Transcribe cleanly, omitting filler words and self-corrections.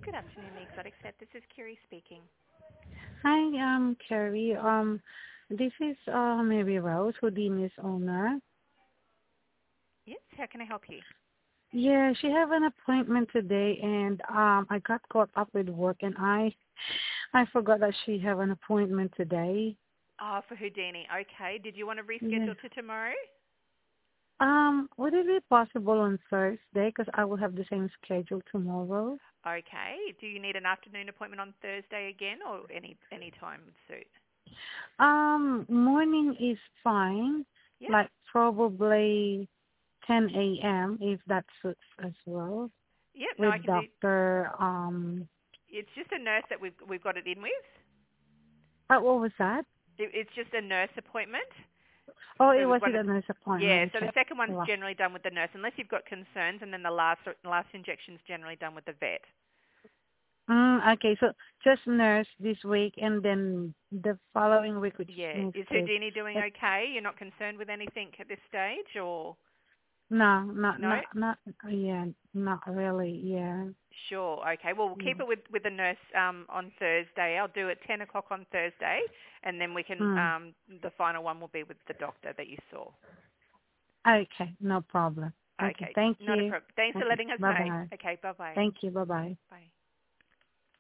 Good afternoon, the Exotic Set. This is Kiri speaking. Hi, Carrie. This is Mary Rose, Houdini's owner. Yes, how can I help you? Yeah, she have an appointment today, and I got caught up with work, and I forgot that she have an appointment today. Oh, for Houdini. Okay. Did you want to Yeah. reschedule to tomorrow? Would it be possible on Thursday? Because I will have the same schedule tomorrow. Okay. Do you need an afternoon appointment on Thursday again, or any time would suit? Morning is fine. Yep. Like probably 10 a.m. if that suits as well. Yep. No, I With can do. Doctor. It's just a nurse that we've got it in with. What was that? It's just a nurse appointment. Oh, So it with was one it of a nurse yeah. appointment. So the Okay. second one's Wow. generally done with the nurse, unless you've got concerns, and then the last injection's generally done with the vet. Okay, so just nurse this week, and then the following week, which is Yeah. next Is week. Houdini doing But okay? You're not concerned with anything at this stage, or no, no? yeah, not really. Yeah. Sure. Okay. Well, we'll keep Yeah. it with the nurse on Thursday. I'll do it 10 o'clock on Thursday, and then we can. Mm. The final one will be with the doctor that you saw. Okay, no problem. Okay, Okay. thank Not a you. problem. Thanks for Okay, letting us bye know. bye. Okay. Bye-bye. Thank you. Bye bye. Bye.